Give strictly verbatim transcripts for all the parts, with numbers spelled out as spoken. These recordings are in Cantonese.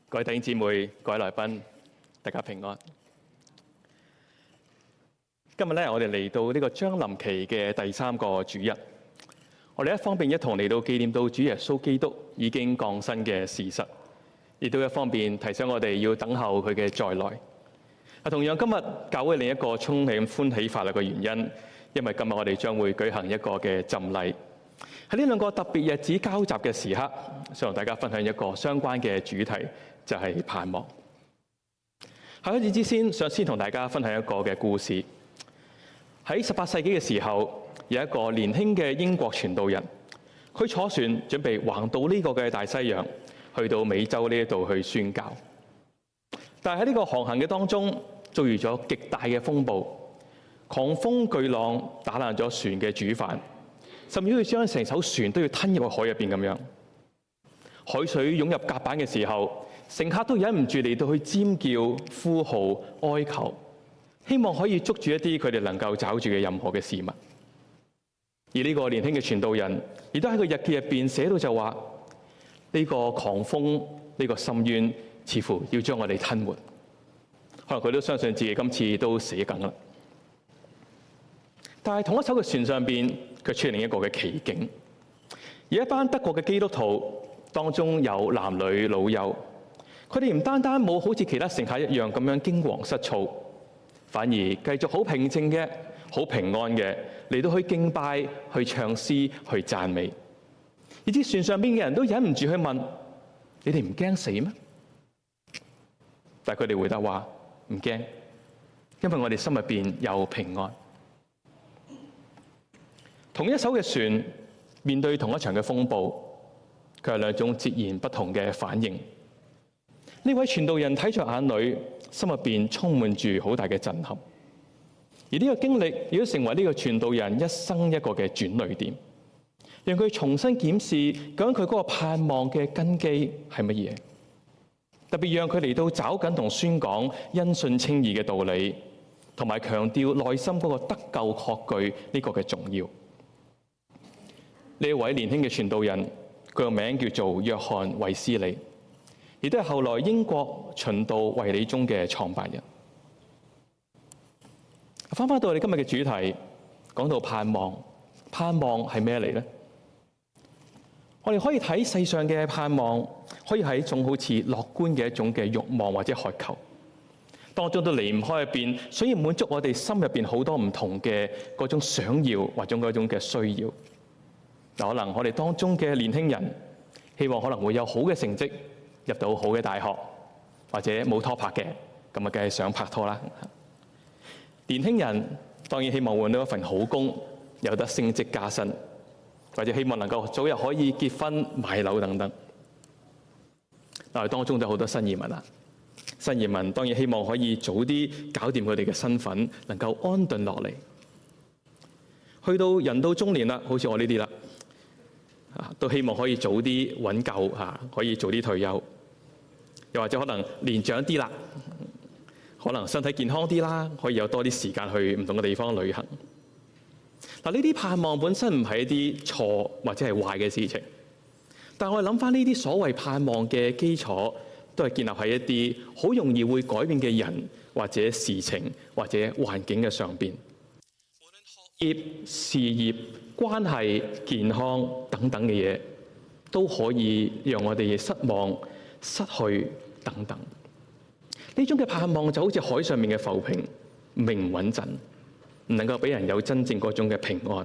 各位弟兄姊妹、各位來賓，大家平安。今日咧，我哋嚟到呢個將臨期嘅第三個主日。我哋一方面一同嚟到紀念到主耶穌基督已經降生嘅事實，亦都一方面提醒我哋要等候佢嘅再來。啊，同樣今日教會另一個充滿歡喜快樂嘅原因，因為今日我哋將會舉行一個嘅浸禮。喺呢兩個特別日子交集嘅時刻，想同大家分享一個相關嘅主題，就係盼望。喺開始之先，想先同大家分享一個嘅故事。喺十八世紀嘅時候，有一個年輕嘅英國傳道人，佢坐船準備橫渡呢個嘅大西洋，去到美洲呢一度去宣教。但係喺呢個航行嘅當中，遭遇咗極大嘅風暴，狂風巨浪打爛咗船嘅主帆，甚至要將成艘船都要吞入去海入邊咁樣。海水湧入甲板嘅時候，乘客都忍唔住嚟到去尖叫、呼號、哀求，希望可以捉住一啲佢哋能夠找住嘅任何嘅事物。而呢個年輕嘅傳道人，亦都喺個日記入邊寫到就話：呢個狂風、呢個深淵，似乎要將我哋吞沒。可能佢都相信自己今次都死梗啦。但係同一艘嘅船上邊，佢出現另一個嘅奇景。而一班德國嘅基督徒當中有男女老幼，佢哋唔單單冇好似其他乘客一樣咁樣驚惶失措，反而繼續好平靜嘅、好平安嘅嚟到去敬拜、去唱詩、去讚美。以至船上邊嘅人都忍唔住去問：你哋唔驚死咩？但係佢哋回答話：唔驚，因為我哋心入邊有平安。同一艘嘅船面對同一場嘅風暴，佢有兩種截然不同嘅反應。呢位傳道人睇在眼裏，心入邊充滿住好大嘅震撼。而呢個經歷亦都成為呢個傳道人一生一個嘅轉捩點，讓佢重新檢視究竟佢嗰個盼望嘅根基係乜嘢。特別讓佢嚟到找緊同宣講因信稱義嘅道理，同埋強調內心嗰個得救確據呢個嘅重要。呢一位年輕嘅傳道人，佢個名叫做約翰衛斯理，亦都係後來英國循道衛理宗嘅創辦人。翻返到我哋今日嘅主題，講到盼望，盼望係咩嚟呢？我哋可以睇世上嘅盼望，可以係一種好似樂觀嘅一種嘅慾望或者渴求，當中都離唔開入邊，所以滿足我哋心入邊好多唔同嘅嗰種想要或者嗰種嘅需要。可能我哋當中嘅年輕人希望可能會有好嘅成績，入到好嘅大學，或者冇拖拍嘅，咁啊梗係想拍拖啦。年輕人當然希望換到一份好工，有得升職加薪，或者希望能夠早日可以結婚買樓等等。但係當中都有好多新移民啦，新移民當然希望可以早啲搞掂佢哋嘅身份，能夠安頓落嚟。去到人到中年啦，好似我呢啲啦。都希望可以早啲揾夠嚇，可以早啲退休，又或者可能年長啲啦，可能身體健康啲啦，可以有多啲時間去唔同嘅地方旅行。嗱，呢啲盼望本身唔係一啲錯或者係壞嘅事情，但係我哋諗翻呢啲所謂盼望嘅基礎，都係建立喺一啲好容易會改變嘅人或者事情或者環境嘅上邊。無論學業、事業、關係、健康等等嘅嘢，都可以讓我哋失望、失去等等。呢種嘅盼望就好似海上面嘅浮萍，命唔穩陣，唔能夠俾人有真正嗰種嘅平安。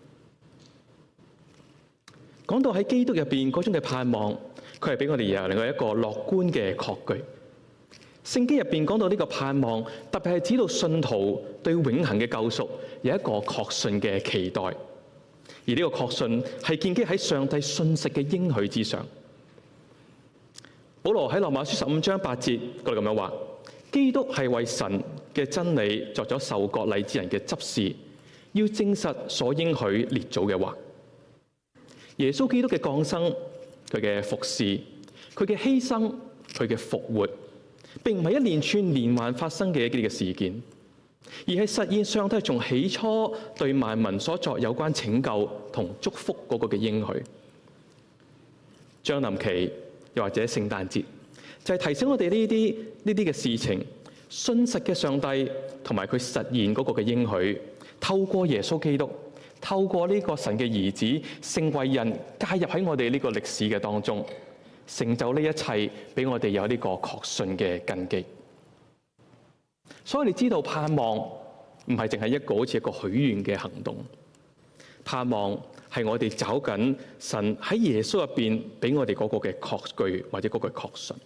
講到喺基督入邊嗰種嘅盼望，佢係俾我哋有另外一個樂觀嘅確據。聖經入邊講到呢個盼望，特別係指到信徒對永恆嘅救贖有一個確信嘅期待。而呢個確信係建基喺上帝信實嘅應許之上。保羅喺羅馬書十五章八節嗰度咁樣話：基督係為神嘅真理作咗受割禮之人嘅執事，要證實所應許列祖嘅話。耶穌基督嘅降生、佢嘅服侍、佢嘅犧牲、佢嘅復活，並唔係一連串連環發生嘅一啲嘅事件，而係實現上帝從起初對萬民所作有關拯救同祝福嗰個嘅應許。將臨期又或者聖誕節， 就係提醒我哋呢啲呢啲嘅事情，信實嘅上帝同埋佢實現嗰個嘅應許，透過耶穌基督，透過呢個神嘅兒子，成為人介入喺我哋呢個歷史嘅當中，成就呢一切，俾我哋有呢個確信嘅根基。所以你知道盼望唔係淨係一個好似一個許願嘅行動，盼望係我哋找緊神喺耶穌入邊俾我哋嗰個嘅確據或者嗰個確信。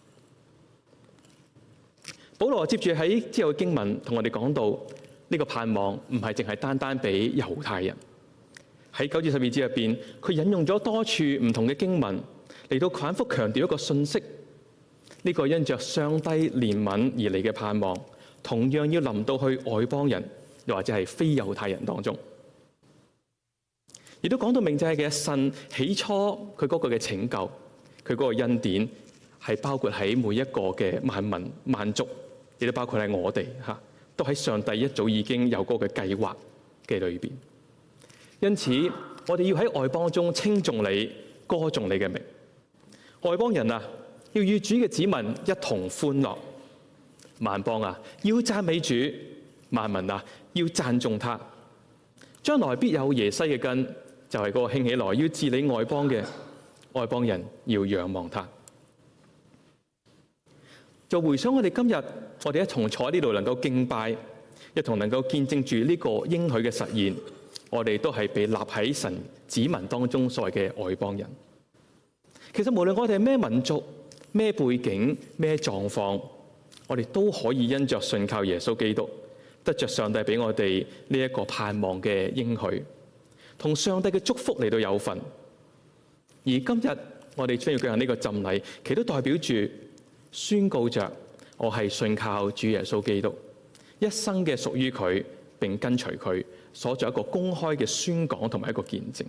保羅接住喺之後嘅經文同我哋講到，呢個盼望唔係淨係單單俾猶太人。喺九至十二節入邊，佢引用咗多處唔同嘅經文嚟到反覆強調一個信息：呢個因着上帝憐憫而嚟嘅盼望，同樣要臨到去外邦人，又或者係非猶太人當中。亦都講到明就係嘅神起初佢嗰個嘅拯救，佢嗰個恩典係包括喺每一個嘅萬民萬族，亦都包括喺我哋嚇，都喺上帝一早已經有嗰個計劃嘅裏邊。因此，我哋要喺外邦中稱頌你、歌頌你嘅名。外邦人啊，要與主嘅子民一同歡樂；萬邦啊，要讚美主；萬民啊，要讚頌他。將來必有耶西嘅根，就係、是、嗰個興起來要治理外邦嘅外邦人，要仰望他。就回想我哋今日，我哋一同坐喺呢度能夠敬拜，一同能夠見證住呢個應許嘅實現，我哋都係被立喺神子民當中所謂嘅外邦人。其實無論我哋係咩民族、咩背景、咩狀況，我哋都可以因着信靠耶穌基督，得着上帝俾我哋呢一個盼望嘅應許，同上帝嘅祝福嚟到有份。而今日我哋將要舉行呢個浸禮，其都代表住宣告着我係信靠主耶穌基督，一生嘅屬於佢，並跟隨佢，所做一個公開嘅宣講同埋一個見證。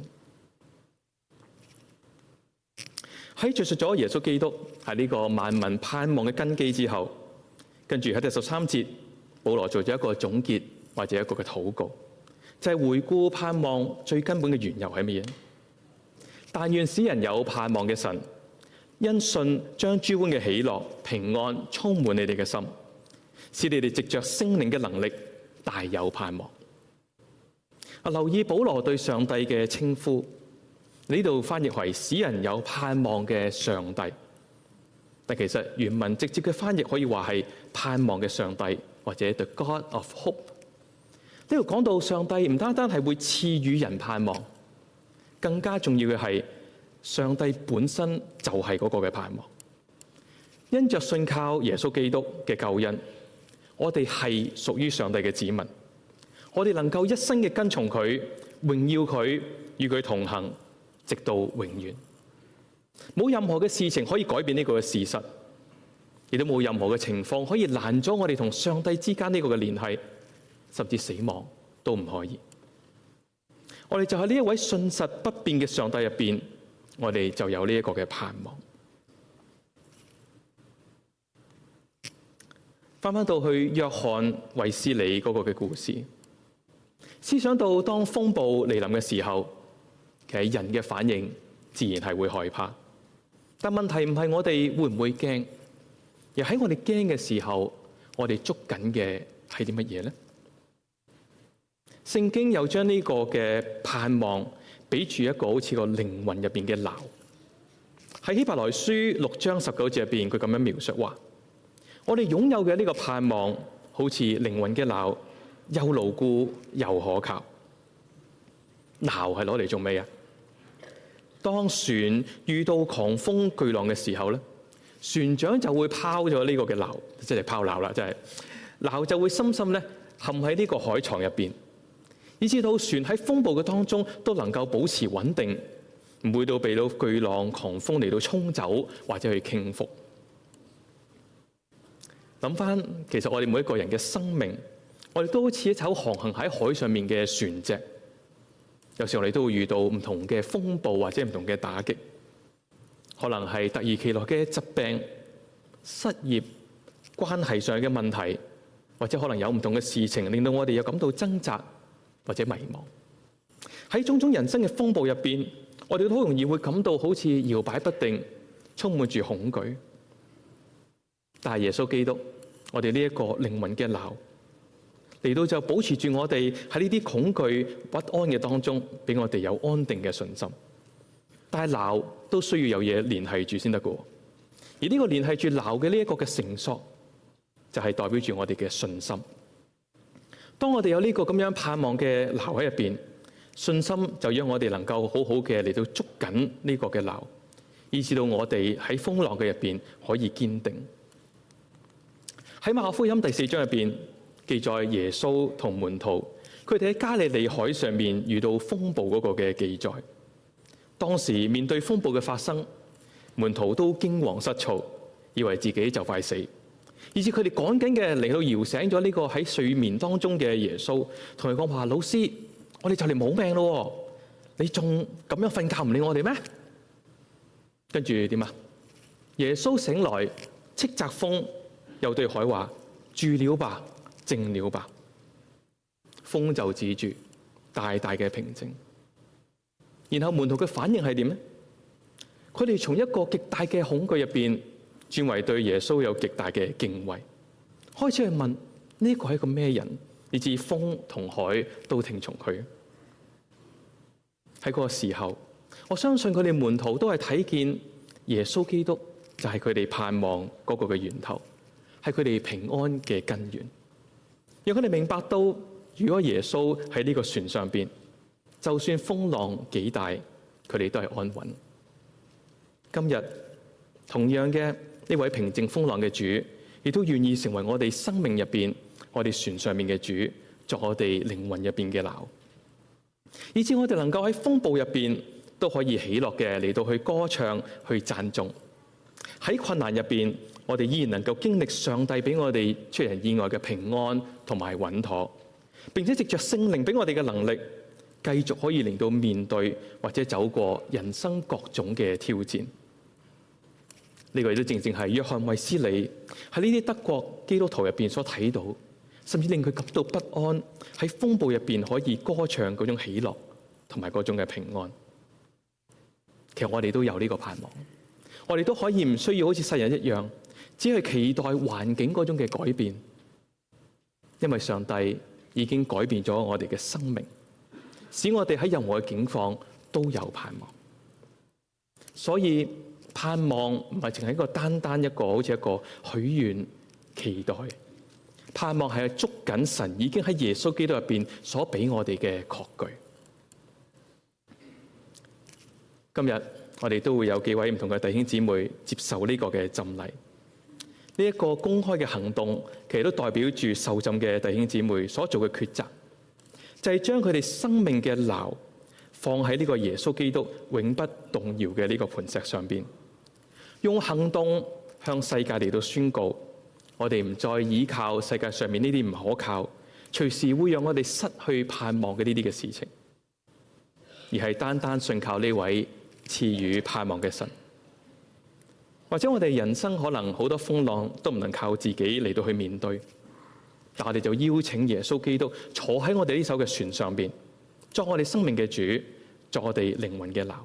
喺敘述咗耶穌基督係呢個萬民盼望嘅根基之後，跟住喺第十三節，保羅做咗一個總結或者一個嘅禱告，就係回顧盼望最根本嘅緣由係乜嘢？但願使人有盼望嘅神，因信將諸般嘅喜樂、平安充滿你哋嘅心，使你哋藉着聖靈嘅能力大有盼望。啊，留意保羅對上帝嘅稱呼，呢度翻譯為使人有盼望嘅上帝，但其實原文直接嘅翻譯可以話係盼望嘅上帝，或者 The God of Hope。呢度講到上帝唔單單係會賜予人盼望，更加重要嘅係上帝本身就係嗰個嘅盼望。因着信靠耶穌基督嘅救恩，我哋係屬於上帝嘅子民，我哋能夠一生嘅跟從佢，榮耀佢，與佢同行，直到永遠。冇任何嘅事情可以改變呢個嘅事實，亦都冇任何嘅情況可以攔咗我哋同上帝之間呢個嘅聯繫，甚至死亡都唔可以。我哋就喺呢一位信實不變嘅上帝入邊，我哋就有呢一個嘅盼望。翻翻到去約翰衛斯理嗰個嘅故事，思想到當風暴嚟臨嘅時候，其實人嘅反應自然係會害怕。但問題唔係我哋會唔會驚，而喺我哋驚嘅時候，我哋捉緊嘅係啲乜嘢呢？聖經又將呢個嘅盼望比住一個好似個靈魂入邊嘅錨。喺希伯來書六章十九節入邊，佢咁樣描述話：我哋擁有嘅呢個盼望，好似靈魂嘅錨，又牢固又可靠。錨係攞嚟做咩啊？當船遇到狂風巨浪嘅時候咧，船長就會拋咗呢個嘅錨，即係拋錨啦，即係錨就會深深咧陷喺呢個海床入邊，以至到船喺風暴嘅當中都能夠保持穩定，唔會到被到巨浪狂風嚟到沖走或者去傾覆。諗翻，其實我哋每一個人嘅生命，我哋都好似一艘航行喺海上面嘅船隻。有時我哋都會遇到唔同嘅風暴或者唔同嘅打擊，可能係突如其來嘅疾病、失業、關係上嘅問題，或者可能有唔同嘅事情令到我哋有感到掙扎或者迷茫。喺種種人生嘅風暴入邊，我哋都好容易會感到好似搖擺不定，充滿住恐懼。 但係耶穌基督，我哋呢一個靈魂嘅錨嚟到就保持住我哋喺呢啲恐懼不安嘅當中，俾我哋有安定嘅信心。但係錨都需要有嘢聯繫住先得㗎，而呢個聯繫住錨嘅呢一個嘅繩索，就係代表住我哋嘅信心。當我哋有呢個咁樣盼望嘅錨喺入邊，信心就讓我哋能夠好好嘅嚟到捉緊呢個嘅錨，以至到我哋喺風浪嘅入邊可以堅定。喺馬可福音第四章入邊記載耶穌同門徒佢哋喺加利利海上面遇到風暴嗰個嘅記載。當時面對風暴嘅發生，門徒都驚惶失措，以為自己就快死，以至佢哋趕緊嘅嚟到搖醒咗呢個喺睡眠當中嘅耶穌，同佢講話：老師，我哋就嚟冇命咯，你仲咁樣瞓覺唔理我哋咩？跟住點啊？耶穌醒來，斥責風，又對海話：住了吧，靜了吧。風就止住，大大嘅平靜。然後門徒嘅反應係點呢？佢哋從一個極大嘅恐懼入邊轉為對耶穌有極大嘅敬畏，開始去問呢、這個係一個咩人，以至風同海都聽從佢。喺嗰個時候，我相信佢哋門徒都係睇見耶穌基督就係佢哋盼望嗰個嘅源頭，係佢哋平安嘅根源。讓佢哋明白到，如果耶穌喺呢個船上邊，就算風浪幾大，佢哋都係安穩。今日同樣嘅呢位平靜風浪嘅主，亦都願意成為我哋生命入邊、我哋船上面嘅主，作我哋靈魂入邊嘅錨，以致我哋能夠喺風暴入邊都可以喜樂嘅嚟到去歌唱、去讚頌。喺困難入邊，我哋依然能夠經歷上帝俾我哋出人意外嘅平安同埋穩妥，並且藉着聖靈俾我哋嘅能力，繼續可以令到面對或者走過人生各種嘅挑戰。呢、這個亦都正正係約翰衛斯理喺呢啲德國基督徒入邊所睇到，甚至令佢感到不安，喺風暴入邊可以歌唱嗰種喜樂同埋嗰種嘅平安。其實我哋都有呢個盼望，我哋都可以唔需要好似世人一樣，只係期待環境嗰種嘅改變，因為上帝已經改變咗我哋嘅生命，使我哋喺任何嘅境況都有盼望。所以盼望唔係淨係一個單單一個好似一個許願期待，盼望係捉緊神已經喺耶穌基督入邊所俾我哋嘅確據。今日我哋都會有幾位唔同嘅弟兄姊妹接受呢個嘅浸禮，呢一個公開嘅行動，其實都代表住受浸嘅弟兄姊妹所做嘅抉擇，就係將佢哋生命嘅錨放喺呢個耶穌基督永不動搖嘅呢個磐石上邊，用行動向世界嚟到宣告，我哋唔再依靠世界上面呢啲唔可靠、隨時會讓我哋失去盼望嘅呢啲嘅事情，而係單單信靠呢位賜予盼望嘅神。或者我哋人生可能好多風浪都唔能靠自己嚟到去面對，但我哋就邀請耶穌基督坐喺我哋呢艘嘅船上邊，作我哋生命嘅主，作我哋靈魂嘅錨。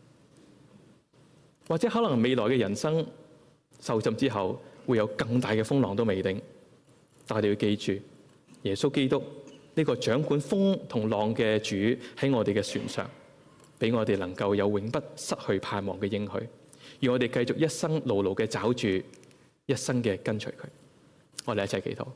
或者可能未來嘅人生受浸之後會有更大嘅風浪都未定，但係你要記住，耶穌基督呢個掌管風同浪嘅主喺我哋嘅船上，俾我哋能夠有永不失去盼望嘅應許，而我哋繼續一生牢牢嘅抓住，一生嘅跟隨佢。我哋一齊祈禱。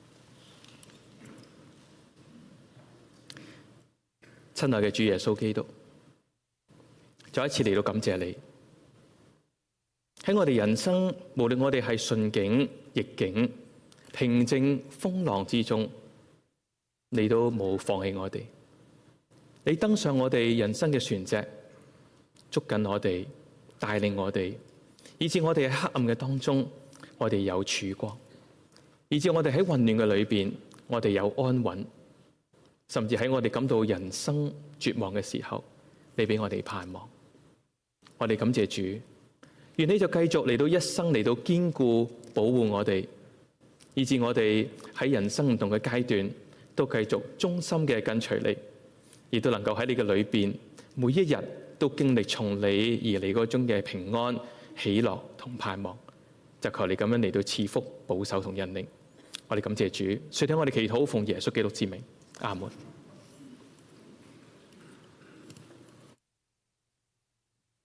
親愛嘅主耶穌基督，再一次嚟到感謝你，喺我哋人生，無論我哋係順境逆境、平靜風浪之中，你都冇放棄我哋。你登上我哋人生嘅船隻，捉緊我哋，帶領我哋，以致我哋喺黑暗嘅當中，我哋有曙光；以致我哋喺混亂嘅裏邊，我哋有安穩；甚至喺我哋感到人生絕望嘅時候，你俾我哋盼望。我哋感謝主，願你就繼續嚟到一生嚟到堅固保護我哋，以致我哋喺人生唔同嘅階段都繼續忠心嘅跟隨你，亦都能夠喺你嘅裏邊每一日都經歷從你而嚟嗰種嘅平安、喜樂同盼望， 就求你咁樣嚟到賜福、保守同引領。我哋感謝主，垂聽我哋祈禱，奉耶穌基督之名，阿門。